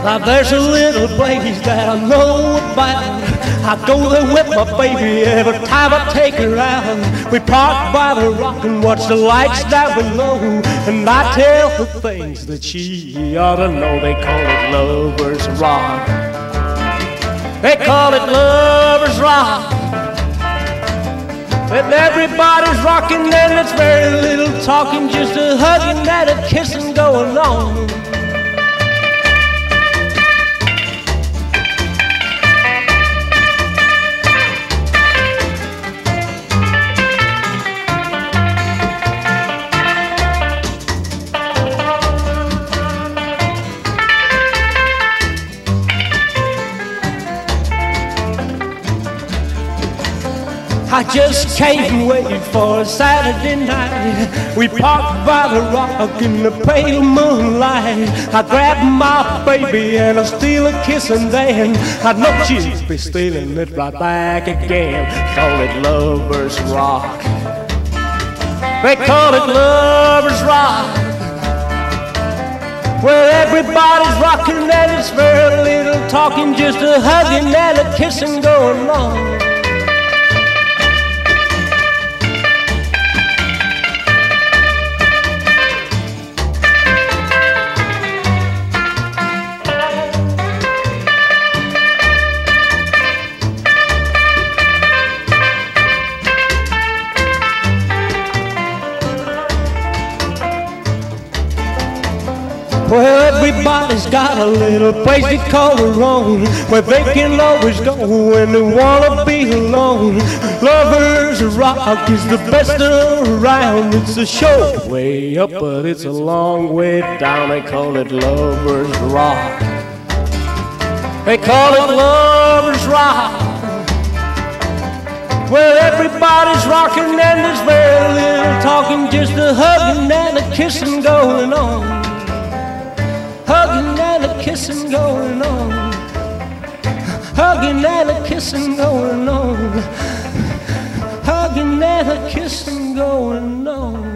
Now there's a little place that I know about. I go there with my baby every time I take her out. We park by the rock and watch the lights down below, and I tell her things that she ought to know. They call it Lover's Rock. They call it Lover's Rock. And everybody's rocking and it's very little talking, just a hugging and a kissing going on. I just can't wait for a Saturday night. We park by the rock in the pale moonlight. I grab my baby and I steal a kiss, and then I know she'll be stealing it right back again. Call it Lover's Rock. They call it Lover's Rock, where everybody's rocking and it's very little talking, just a hugging and a kissing going on. Well, everybody's got a little place they call their own, where they can always go when they wanna be alone. Lover's Rock is the best around. It's a short way up, but it's a long way down. They call it Lover's Rock. They call it Lover's Rock, where everybody's rocking and there's very little talking, just a hugging and a kissing going on. Hugging and a kissing going on. Hugging and a kissing going on. Hugging and a kissing going on.